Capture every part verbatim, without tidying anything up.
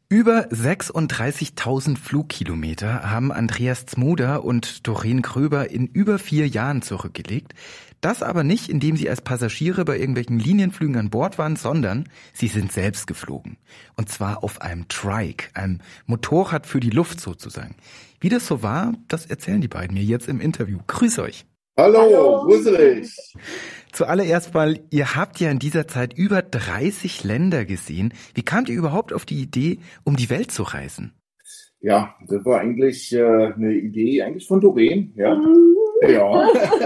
Über sechsunddreißigtausend Flugkilometer haben Andreas Zmuder und Doreen Gröber in über vier Jahren zurückgelegt. Das aber nicht, indem sie als Passagiere bei irgendwelchen Linienflügen an Bord waren, sondern sie sind selbst geflogen. Und zwar auf einem Trike, einem Motorrad für die Luft sozusagen. Wie das so war, das erzählen die beiden mir jetzt im Interview. Grüß euch. Hallo, grüße dich. Zuallererst mal, ihr habt ja in dieser Zeit über dreißig Länder gesehen. Wie kamt ihr überhaupt auf die Idee, um die Welt zu reisen? Ja, das war eigentlich äh, eine Idee eigentlich von Doreen, ja. Ja.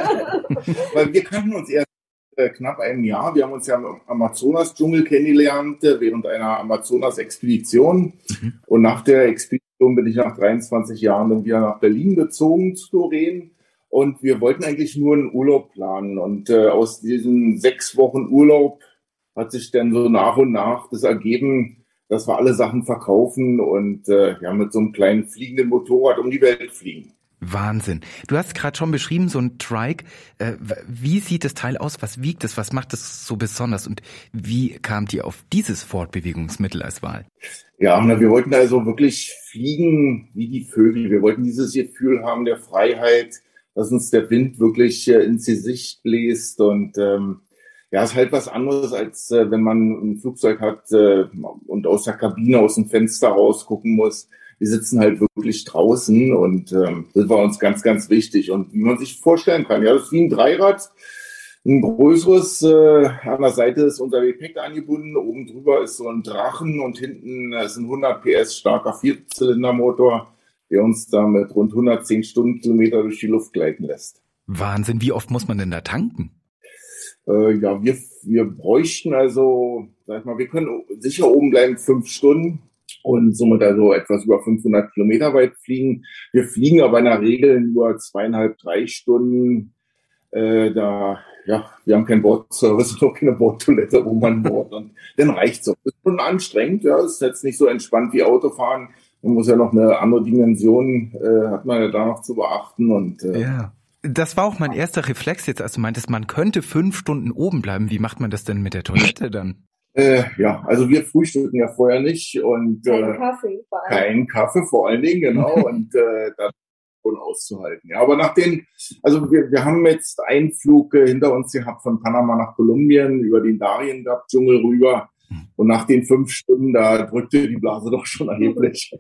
Weil wir kannten uns erst äh, knapp ein Jahr. Wir haben uns ja im Amazonas-Dschungel kennengelernt äh, während einer Amazonas-Expedition. Mhm. Und nach der Expedition bin ich nach dreiundzwanzig Jahren dann wieder nach Berlin gezogen zu Doreen. Und wir wollten eigentlich nur einen Urlaub planen. Und äh, aus diesen sechs Wochen Urlaub hat sich dann so nach und nach das ergeben, dass wir alle Sachen verkaufen und äh, ja, mit so einem kleinen fliegenden Motorrad um die Welt fliegen. Wahnsinn. Du hast gerade schon beschrieben, so ein Trike. Äh, wie sieht das Teil aus? Was wiegt es? Was macht es so besonders? Und wie kamt ihr auf dieses Fortbewegungsmittel als Wahl? Ja, na, wir wollten also wirklich fliegen wie die Vögel. Wir wollten dieses Gefühl haben der Freiheit, dass uns der Wind wirklich äh, ins Gesicht bläst. Und ähm, ja, ist halt was anderes, als äh, wenn man ein Flugzeug hat äh, und aus der Kabine, aus dem Fenster rausgucken muss. Wir sitzen halt wirklich draußen und ähm, das war uns ganz, ganz wichtig. Und wie man sich vorstellen kann, ja, das ist wie ein Dreirad, ein größeres. Äh, an der Seite ist unser Gepäck angebunden, oben drüber ist so ein Drachen und hinten ist ein hundert P S starker Vierzylindermotor, der uns da mit rund hundertzehn Stundenkilometer durch die Luft gleiten lässt. Wahnsinn, wie oft muss man denn da tanken? Äh, ja, wir, wir bräuchten also, sag ich mal, wir können sicher oben bleiben fünf Stunden. Und somit also etwas über fünfhundert Kilometer weit fliegen. Wir fliegen aber in der Regel nur zweieinhalb, drei Stunden. Äh, da, ja, wir haben keinen Bordservice und auch keine Bordtoilette oben an Bord. Und dann reicht's auch. Ist schon anstrengend, ja. Ist jetzt nicht so entspannt wie Autofahren. Man muss ja noch eine andere Dimension, äh, hat man ja da noch zu beachten. Und äh, ja. Das war auch mein erster Reflex jetzt, als du meintest, man könnte fünf Stunden oben bleiben. Wie macht man das denn mit der Toilette dann? Äh, ja, also wir frühstücken ja vorher nicht und kein äh, Kaffee, vor allem. kein Kaffee vor allen Dingen, genau, und äh, das schon auszuhalten. Ja, aber nach den, also wir, wir haben jetzt einen Flug äh, hinter uns gehabt von Panama nach Kolumbien über den Darien-Dschungel rüber und nach den fünf Stunden, da drückte die Blase doch schon erheblich.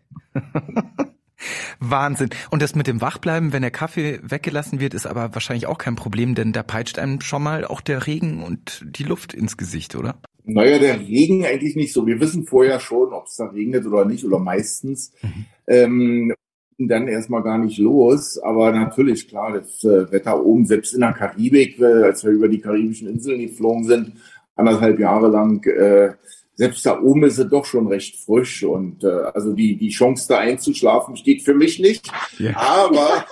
Wahnsinn. Und das mit dem Wachbleiben, wenn der Kaffee weggelassen wird, ist aber wahrscheinlich auch kein Problem, denn da peitscht einem schon mal auch der Regen und die Luft ins Gesicht, oder? Naja, der Regen eigentlich nicht so. Wir wissen vorher schon, ob es da regnet oder nicht, oder meistens. Mhm. Ähm, dann erstmal gar nicht los. Aber natürlich, klar, das äh, Wetter oben, selbst in der Karibik, äh, als wir über die karibischen Inseln geflogen sind, anderthalb Jahre lang, äh, selbst da oben ist es doch schon recht frisch. Und äh, also die, die Chance, da einzuschlafen, steht für mich nicht. Ja. Aber...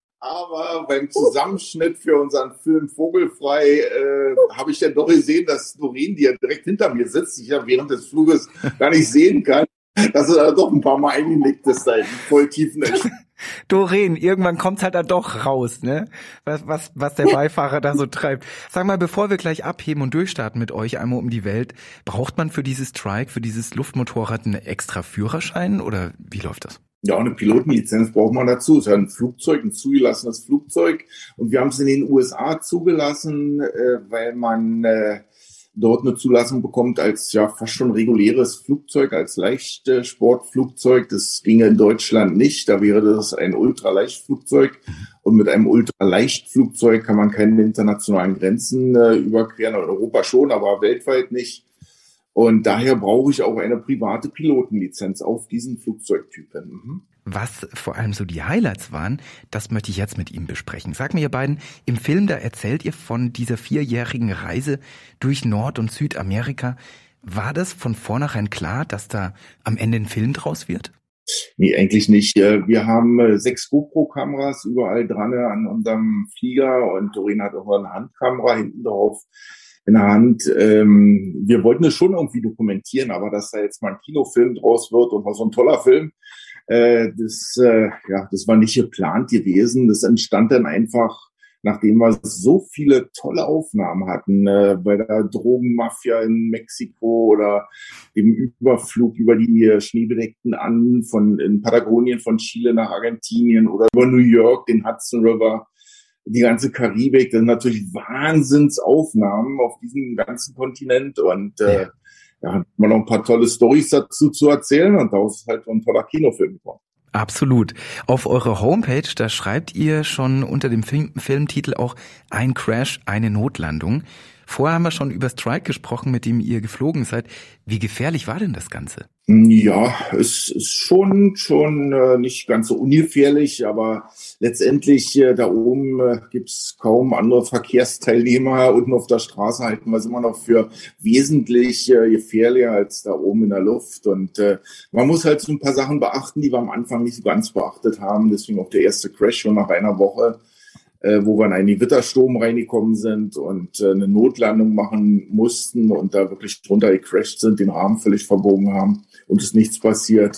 Aber beim Zusammenschnitt für unseren Film Vogelfrei äh, habe ich dann doch gesehen, dass Doreen, die ja direkt hinter mir sitzt, ich ja während des Fluges gar nicht sehen kann, dass er da doch ein paar Mal eingelegt ist, da in voll tiefen Entscheidungen. Doreen, irgendwann kommt's halt dann doch raus, ne? Was, was, was der Beifahrer da so treibt. Sag mal, bevor wir gleich abheben und durchstarten mit euch einmal um die Welt, braucht man für dieses Trike, für dieses Luftmotorrad einen extra Führerschein oder wie läuft das? Ja, eine Pilotenlizenz braucht man dazu. Es ist ja ein Flugzeug, ein zugelassenes Flugzeug. Und wir haben es in den U S A zugelassen, äh, weil man äh, dort eine Zulassung bekommt als ja fast schon reguläres Flugzeug, als Leichtsportflugzeug. Das ginge in Deutschland nicht. Da wäre das ein Ultraleichtflugzeug. Und mit einem Ultraleichtflugzeug kann man keine internationalen Grenzen äh, überqueren. Europa schon, aber weltweit nicht. Und daher brauche ich auch eine private Pilotenlizenz auf diesen Flugzeugtypen. Mhm. Was vor allem so die Highlights waren, das möchte ich jetzt mit ihm besprechen. Sag mir, ihr beiden, im Film, da erzählt ihr von dieser vierjährigen Reise durch Nord- und Südamerika. War das von vornherein klar, dass da am Ende ein Film draus wird? Nee, eigentlich nicht. Wir haben sechs GoPro-Kameras überall dran an unserem Flieger und Doreen hat auch eine Handkamera hinten drauf in der Hand. Ähm, wir wollten es schon irgendwie dokumentieren, aber dass da jetzt mal ein Kinofilm draus wird und was so ein toller Film, äh, das, äh, ja, das war nicht geplant gewesen. Das entstand dann einfach nachdem wir so viele tolle Aufnahmen hatten, äh, bei der Drogenmafia in Mexiko oder dem Überflug über die äh, schneebedeckten Anden von in Patagonien von Chile nach Argentinien oder über New York, den Hudson River, die ganze Karibik, das sind natürlich Wahnsinnsaufnahmen auf diesem ganzen Kontinent und äh, ja, ja hat man noch ein paar tolle Storys dazu zu erzählen und daraus ist halt so ein toller Kinofilm geworden. Absolut. Auf eurer Homepage, da schreibt ihr schon unter dem Film, Filmtitel auch ein Crash, eine Notlandung. Vorher haben wir schon über Strike gesprochen, mit dem ihr geflogen seid. Wie gefährlich war denn das Ganze? Ja, es ist schon schon äh, nicht ganz so ungefährlich, aber letztendlich äh, da oben äh, gibt's kaum andere Verkehrsteilnehmer. Unten auf der Straße halten wir es immer noch für wesentlich äh, gefährlicher als da oben in der Luft. Und äh, man muss halt so ein paar Sachen beachten, die wir am Anfang nicht so ganz beachtet haben. Deswegen auch der erste Crash schon nach einer Woche, wo wir in einen Gewittersturm reingekommen sind und äh, eine Notlandung machen mussten und da wirklich drunter gecrashed sind, den Rahmen völlig verbogen haben und es nichts passiert.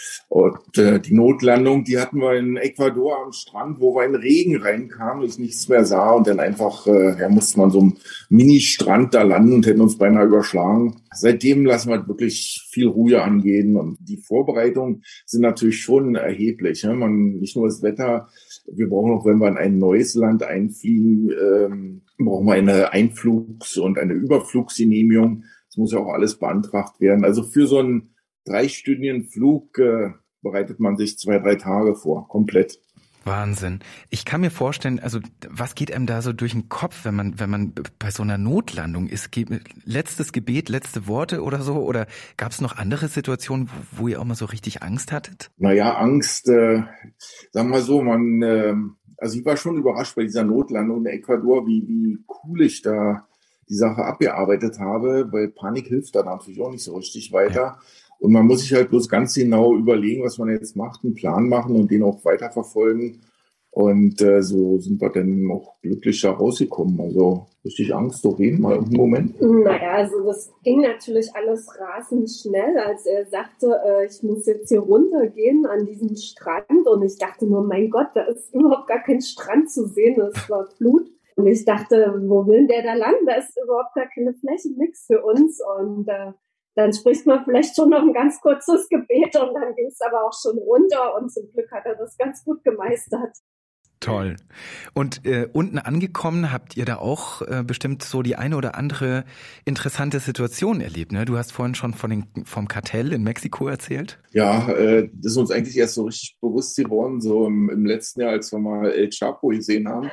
Und äh, die Notlandung, die hatten wir in Ecuador am Strand, wo wir in Regen reinkamen, ich nichts mehr sah und dann einfach, äh, ja, musste man so einem Mini-Strand da landen und hätten uns beinahe überschlagen. Seitdem lassen wir wirklich viel Ruhe angehen und die Vorbereitungen sind natürlich schon erheblich. Ne? Man, nicht nur das Wetter, wir brauchen auch, wenn wir in ein neues Land einfliegen, ähm, brauchen wir eine Einflugs- und eine Überflugsgenehmigung. Das muss ja auch alles beantragt werden. Also für so einen dreistündigen Flug äh, bereitet man sich zwei, drei Tage vor, komplett. Wahnsinn. Ich kann mir vorstellen, also was geht einem da so durch den Kopf, wenn man wenn man bei so einer Notlandung ist? Letztes Gebet, letzte Worte oder so? Oder gab es noch andere Situationen, wo, wo ihr auch mal so richtig Angst hattet? Naja, Angst, äh, sagen wir mal so, man, äh, also ich war schon überrascht bei dieser Notlandung in Ecuador, wie, wie cool ich da die Sache abgearbeitet habe, weil Panik hilft da natürlich auch nicht so richtig weiter. Ja. Und man muss sich halt bloß ganz genau überlegen, was man jetzt macht, einen Plan machen und den auch weiterverfolgen. Und äh, so sind wir dann auch glücklich da rausgekommen. Also richtig Angst, doch jeden mal im Moment. Naja, also das ging natürlich alles rasend schnell, als er sagte, äh, ich muss jetzt hier runtergehen an diesen Strand. Und ich dachte nur, mein Gott, da ist überhaupt gar kein Strand zu sehen, das war Flut. Und ich dachte, wo will der da landen? Da ist überhaupt gar keine Fläche, nix für uns. Und äh, dann spricht man vielleicht schon noch ein ganz kurzes Gebet und dann ging es aber auch schon runter und zum Glück hat er das ganz gut gemeistert. Toll. Und äh, unten angekommen habt ihr da auch äh, bestimmt so die eine oder andere interessante Situation erlebt, ne? Du hast vorhin schon von den, vom Kartell in Mexiko erzählt. Ja, äh, das ist uns eigentlich erst so richtig bewusst geworden, so im, im letzten Jahr, als wir mal El Chapo gesehen haben.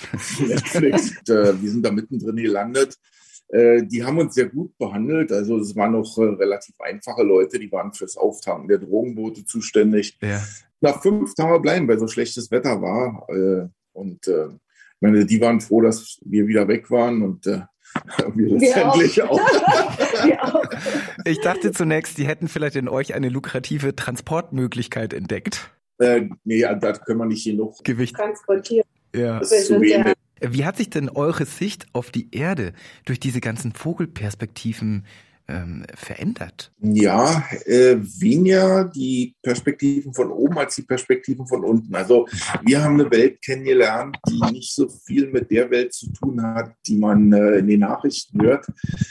Netflix. Und, äh, wir sind da mittendrin gelandet. Äh, die haben uns sehr gut behandelt. Also es waren noch äh, relativ einfache Leute, die waren fürs Auftanken der Drogenboote zuständig. Ja. Nach fünf Tagen bleiben, weil so schlechtes Wetter war. Äh, und äh, ich meine, die waren froh, dass wir wieder weg waren und äh, wir letztendlich auch. auch. Wir auch. Ich dachte zunächst, die hätten vielleicht in euch eine lukrative Transportmöglichkeit entdeckt. Äh, nee, da können wir nicht genug Gewicht transportieren. Ja. Das ist zu wenig. Wie hat sich denn eure Sicht auf die Erde durch diese ganzen Vogelperspektiven ähm, verändert? Ja, äh, weniger die Perspektiven von oben als die Perspektiven von unten. Also wir haben eine Welt kennengelernt, die nicht so viel mit der Welt zu tun hat, die man äh, in den Nachrichten hört.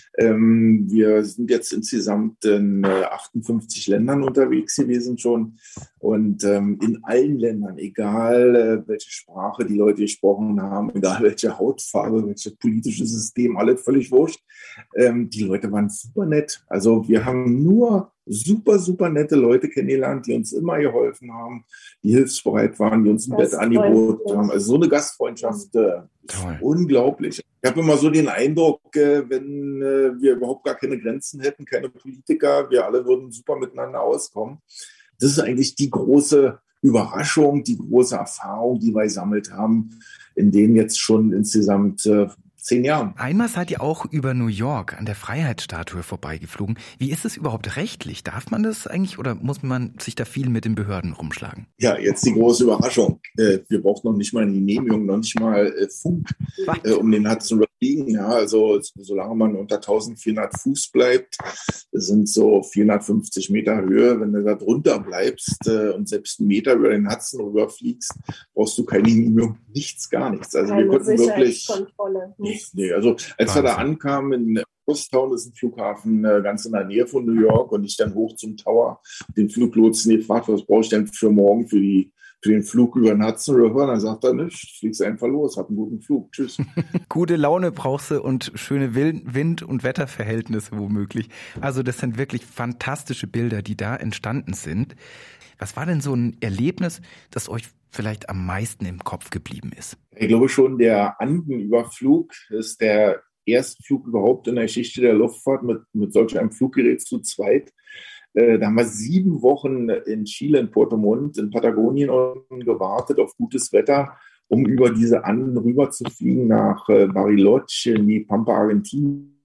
Ähm, wir sind jetzt insgesamt in äh, achtundfünfzig Ländern unterwegs gewesen schon. Und ähm, in allen Ländern, egal äh, welche Sprache die Leute gesprochen haben, egal welche Hautfarbe, welches politische System, alles völlig wurscht. Ähm, die Leute waren super nett. Also wir haben nur super, super nette Leute kennengelernt, die uns immer geholfen haben, die hilfsbereit waren, die uns ein Bett angeboten haben. Also so eine Gastfreundschaft äh, ist unglaublich. Ich habe immer so den Eindruck, äh, wenn äh, wir überhaupt gar keine Grenzen hätten, keine Politiker, wir alle würden super miteinander auskommen. Das ist eigentlich die große Überraschung, die große Erfahrung, die wir gesammelt haben, in denen jetzt schon insgesamt äh, zehn Jahren. Einmal seid ihr auch über New York an der Freiheitsstatue vorbeigeflogen. Wie ist es überhaupt rechtlich? Darf man das eigentlich oder muss man sich da viel mit den Behörden rumschlagen? Ja, jetzt die große Überraschung. Äh, wir brauchen noch nicht mal eine Genehmigung, noch nicht mal äh, Funk, äh, um den Hudson River fliegen, ja, also solange man unter eintausendvierhundert Fuß bleibt, das sind so vierhundertfünfzig Meter Höhe, wenn du da drunter bleibst äh, und selbst einen Meter über den Hudson rüberfliegst, brauchst du keine Genehmigung, nichts, gar nichts. Also Keine wir konnten wirklich, Sicherheitskontrolle, nichts. nee, also als wir da ankamen in Crosstown, das ist ein Flughafen äh, ganz in der Nähe von New York, und ich dann hoch zum Tower, den Fluglotsen gefragt, was brauche ich denn für morgen für die für den Flug über den Hudson River? Und dann sagt er, nicht, fliegst einfach los, hab einen guten Flug, tschüss. Gute Laune brauchst du und schöne Wind- und Wetterverhältnisse womöglich. Also das sind wirklich fantastische Bilder, die da entstanden sind. Was war denn so ein Erlebnis, das euch vielleicht am meisten im Kopf geblieben ist? Ich glaube schon, der Andenüberflug ist der erste Flug überhaupt in der Geschichte der Luftfahrt mit, mit solch einem Fluggerät zu zweit. Da haben wir sieben Wochen in Chile, in Puerto Montt, in Patagonien gewartet auf gutes Wetter, um über diese Anden rüber zu fliegen nach Bariloche in die Pampa, Argentinien.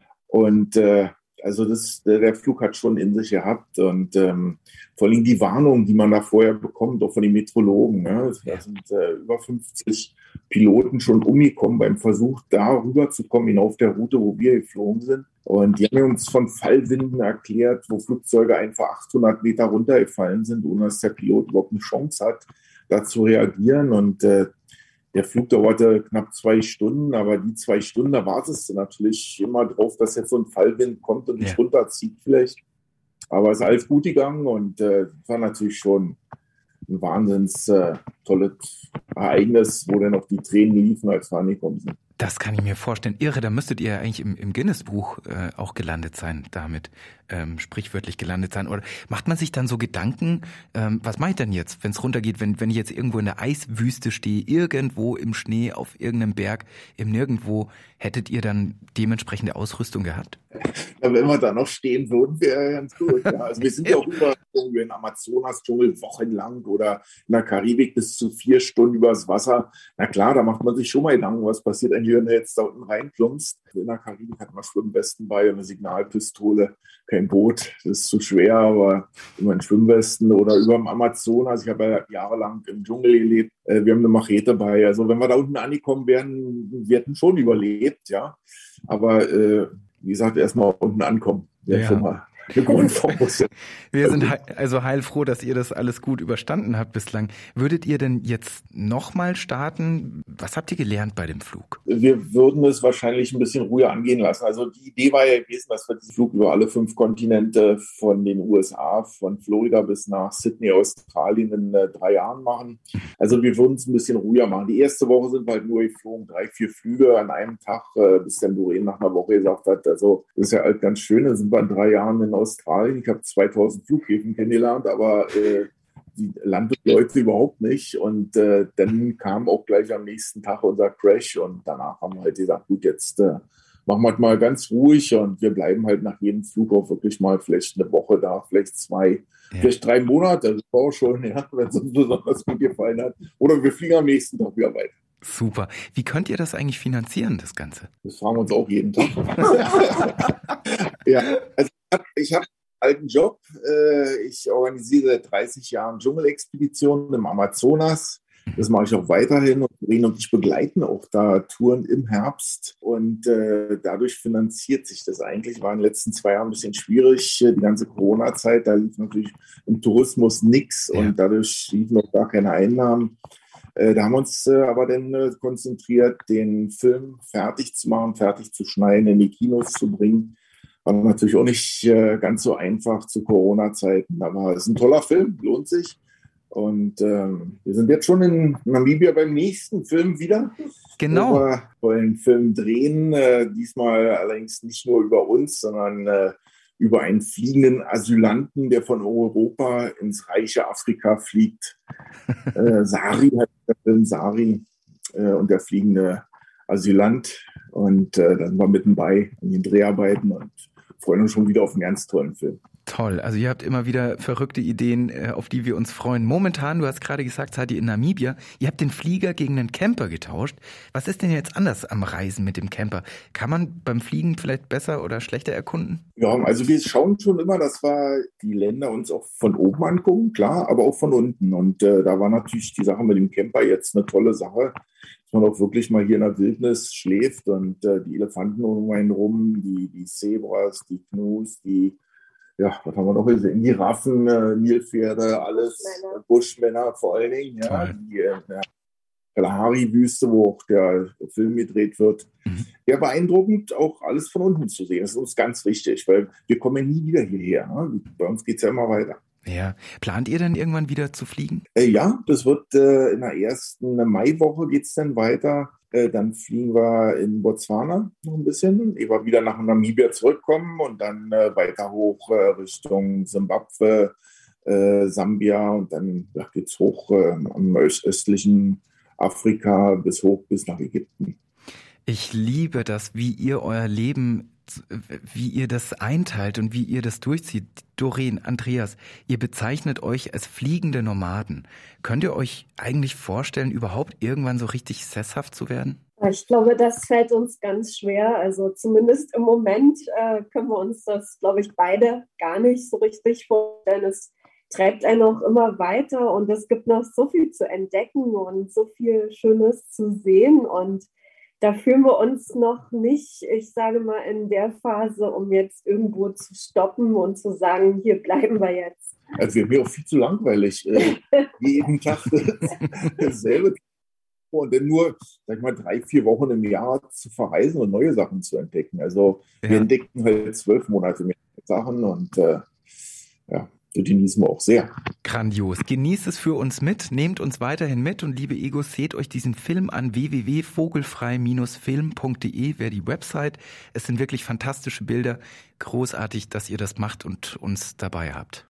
Und äh, also das, der Flug hat schon in sich gehabt. Und ähm, vor allem die Warnung, die man da vorher bekommt, auch von den Meteorologen. Ne? Da sind äh, über fünfzig Piloten schon umgekommen beim Versuch, da rüber zu kommen, hinauf der Route, wo wir geflogen sind. Und die haben uns von Fallwinden erklärt, wo Flugzeuge einfach achthundert Meter runtergefallen sind, ohne dass der Pilot überhaupt eine Chance hat, da zu reagieren. Und äh, der Flug dauerte knapp zwei Stunden, aber die zwei Stunden, da wartest du natürlich immer drauf, dass jetzt so ein Fallwind kommt und dich ja. runterzieht vielleicht. Aber es ist alles gut gegangen, und äh, war natürlich schon ein wahnsinns äh, tolles Ereignis, wo dann auch die Tränen liefen, als wir angekommen sind. Das kann ich mir vorstellen. Irre, da müsstet ihr eigentlich im, im Guinness-Buch äh, auch gelandet sein, damit ähm, sprichwörtlich gelandet sein. Oder macht man sich dann so Gedanken, ähm, was mache ich denn jetzt, wenn es runtergeht, wenn, wenn ich jetzt irgendwo in der Eiswüste stehe, irgendwo im Schnee, auf irgendeinem Berg, im Nirgendwo, hättet ihr dann dementsprechende Ausrüstung gehabt? Ja, wenn wir da noch stehen würden, wäre ganz gut. Ja. Also wir sind ja auch über in Amazonas-Dschungel wochenlang oder in der Karibik bis zu vier Stunden übers Wasser. Na klar, da macht man sich schon mal Gedanken, was passiert eigentlich, wenn du jetzt da unten reinplumpst. In der Karibik hat man Schwimmwesten bei und eine Signalpistole. Kein Boot, das ist zu schwer, aber immer in Schwimmwesten oder über dem Amazonas. Ich habe ja jahrelang im Dschungel gelebt. Wir haben eine Machete bei. Also wenn wir da unten angekommen wären, wir hätten schon überlebt, ja. Aber äh, wie gesagt, erstmal unten ankommen. Ja, schon mal. Wir sind he- also heilfroh, dass ihr das alles gut überstanden habt bislang. Würdet ihr denn jetzt nochmal starten? Was habt ihr gelernt bei dem Flug? Wir würden es wahrscheinlich ein bisschen ruhiger angehen lassen. Also die Idee war ja gewesen, dass wir diesen Flug über alle fünf Kontinente von den U S A, von Florida bis nach Sydney, Australien in äh, drei Jahren machen. Also wir würden es ein bisschen ruhiger machen. Die erste Woche sind wir halt nur geflogen, drei, vier Flüge an einem Tag, äh, bis dann Doreen nach einer Woche gesagt hat, also das ist ja halt ganz schön, dann sind wir in drei Jahren in Australien. Ich habe zweitausend Flughäfen kennengelernt, aber äh, die Landleute überhaupt nicht. Und äh, dann kam auch gleich am nächsten Tag unser Crash, und danach haben wir halt gesagt, gut, jetzt äh, machen wir mal ganz ruhig, und wir bleiben halt nach jedem Flug auch wirklich mal vielleicht eine Woche da, vielleicht zwei, ja. vielleicht drei Monate. Das war auch schon, ja, wenn es uns besonders gut gefallen hat. Oder wir fliegen am nächsten Tag wieder weiter. Super. Wie könnt ihr das eigentlich finanzieren, das Ganze? Das fragen wir uns auch jeden Tag. Ja, also ich habe einen alten Job. Ich organisiere seit dreißig Jahren Dschungelexpeditionen im Amazonas. Das mache ich auch weiterhin. Und Doreen und ich begleiten auch da Touren im Herbst. Und äh, dadurch finanziert sich das eigentlich. War in den letzten zwei Jahren ein bisschen schwierig. Die ganze Corona-Zeit, da lief natürlich im Tourismus nichts. Ja. Und dadurch liefen auch gar keine Einnahmen. Da haben wir uns aber dann konzentriert, den Film fertig zu machen, fertig zu schneiden, in die Kinos zu bringen. War natürlich auch nicht ganz so einfach zu Corona-Zeiten, aber es ist ein toller Film, lohnt sich. Und ähm, wir sind jetzt schon in Namibia beim nächsten Film wieder. Genau. Wir wollen einen Film drehen, äh, diesmal allerdings nicht nur über uns, sondern äh, über einen fliegenden Asylanten, der von Europa ins reiche Afrika fliegt. äh, Sari heißt der Film, Sari äh, und der fliegende Asylant. Und äh, dann sind wir mitten bei in den Dreharbeiten und freuen uns schon wieder auf einen ganz tollen Film. Toll, also ihr habt immer wieder verrückte Ideen, auf die wir uns freuen. Momentan, du hast gerade gesagt, seid ihr in Namibia. Ihr habt den Flieger gegen einen Camper getauscht. Was ist denn jetzt anders am Reisen mit dem Camper? Kann man beim Fliegen vielleicht besser oder schlechter erkunden? Ja, also wir schauen schon immer, dass wir die Länder uns auch von oben angucken, klar, aber auch von unten. Und äh, da war natürlich die Sache mit dem Camper jetzt eine tolle Sache, dass man auch wirklich mal hier in der Wildnis schläft und äh, die Elefanten um einen rum, die, die Zebras, die Gnus, die Ja, was haben wir noch gesehen? Giraffen, äh, Nilpferde, alles, Buschmänner, Buschmänner vor allen Dingen, ja, Toll. die äh, Kalahari-Wüste, wo auch der Film gedreht wird. Mhm. Ja, beeindruckend, auch alles von unten zu sehen. Das ist uns ganz wichtig, weil wir kommen ja nie wieder hierher. Ne? Bei uns geht es ja immer weiter. Ja, plant ihr denn irgendwann wieder zu fliegen? Äh, ja, das wird äh, in der ersten Maiwoche geht's dann weiter. Äh, dann fliegen wir in Botswana noch ein bisschen. Ich war wieder nach Namibia zurückkommen und dann äh, weiter hoch äh, Richtung Simbabwe, äh, Sambia und dann ja, geht's hoch äh, am östlichen Afrika bis hoch bis nach Ägypten. Ich liebe das, wie ihr euer Leben, wie ihr das einteilt und wie ihr das durchzieht. Doreen, Andreas, ihr bezeichnet euch als fliegende Nomaden. Könnt ihr euch eigentlich vorstellen, überhaupt irgendwann so richtig sesshaft zu werden? Ich glaube, das fällt uns ganz schwer. Also zumindest im Moment äh, können wir uns das, glaube ich, beide gar nicht so richtig vorstellen. Es treibt einen auch immer weiter und es gibt noch so viel zu entdecken und so viel Schönes zu sehen und da fühlen wir uns noch nicht, ich sage mal, in der Phase, um jetzt irgendwo zu stoppen und zu sagen, hier bleiben wir jetzt. Also wäre mir auch viel zu langweilig, äh, jeden Tag dasselbe und dann nur, sag ich mal, drei, vier Wochen im Jahr zu verreisen und neue Sachen zu entdecken. Also ja. Wir entdecken halt zwölf Monate mit Sachen und äh, ja. Die genießen wir auch sehr. Grandios. Genießt es für uns mit, nehmt uns weiterhin mit und liebe Egos, seht euch diesen Film an w w w punkt vogelfrei Bindestrich film punkt d e, wäre die Website. Es sind wirklich fantastische Bilder. Großartig, dass ihr das macht und uns dabei habt.